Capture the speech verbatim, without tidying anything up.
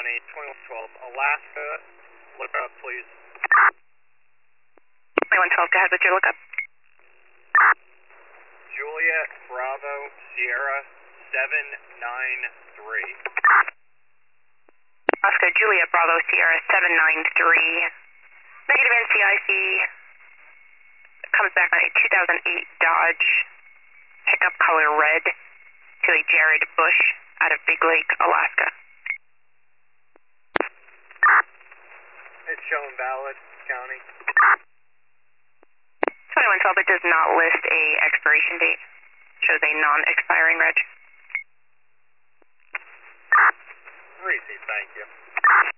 County, twenty-one twelve, Alaska. Look up, please. twenty-one twelve, go ahead with your lookup. Juliet Bravo Sierra seven nine three. Alaska Juliet Bravo Sierra seven nine three. Negative N C I C. Comes back on a two thousand eight Dodge pickup color red to a Jared Bush out of Big Lake, Alaska. It's showing valid, County. twenty-one twelve, it does not list a expiration date. Shows a non-expiring reg. Receive, thank you.